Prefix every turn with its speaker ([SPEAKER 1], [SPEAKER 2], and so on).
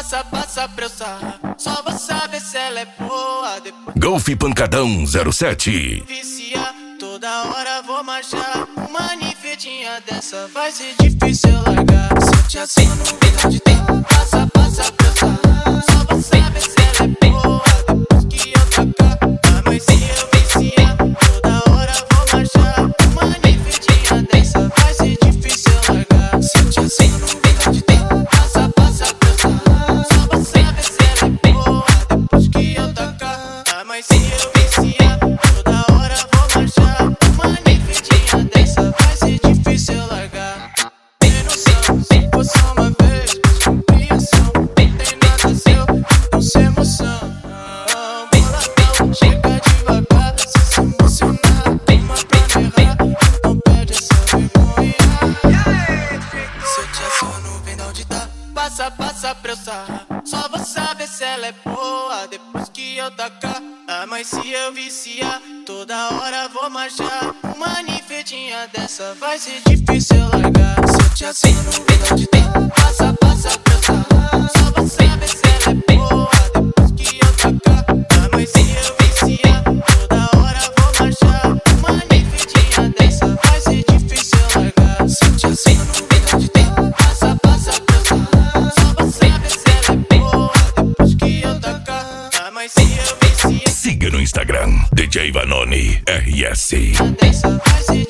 [SPEAKER 1] Passa, passa pra eu sarrar. Só vou saber se ela é boa depois.
[SPEAKER 2] Golf Pancadão 07.
[SPEAKER 1] Vicia, toda hora vou marchar. Uma ninfetinha dessa vai ser difícil eu largar. Se eu te assino no milhão de tempo. Passa, passa pra eu sarrar. Só vou saber se ela é boa depois que eu tacar. Ah, mas se eu viciar, toda hora vou marchar. Uma ninfetinha dessa vai ser difícil eu largar. Se eu te assino no milhão de tempo. Passa, passa pra eu sarrar. Só vou saber se ela é boa depois que eu tacar. Ah, mas se eu viciar, toda hora vou marchar. Uma ninfetinha dessa vai ser difícil eu largar. Tem noção, se fosse uma vez, mas compreensão. Tem nada seu, não se emoção. Boladão, chega devagar, se emocionar. Uma pra errar, não perde essa vergonha. Se eu te aciono, vem da onde tá. Passa, passa pra eu sarrar. Só vou saber se ela é boa depois que eu tacar. Ah, mas se eu viciar, toda hora vou marchar. Uma ninfetinha dessa vai ser difícil eu largar. Se eu te assino, vem da onde tem. Passa, passa pra eu sarrar. Só vou saber se ela é boa depois que eu tacar. Ah, mas se eu viciar, toda hora vou marchar. Uma ninfetinha dessa vai ser difícil eu largar. Se eu te assino, vem da onde tem. Passa, passa pra eu sarrar. Só vou saber se ela é boa depois que eu tacar. Ah, mas se eu viciar,
[SPEAKER 2] Siga no Instagram, DJ Vanoni RS.
[SPEAKER 1] dessa vai ser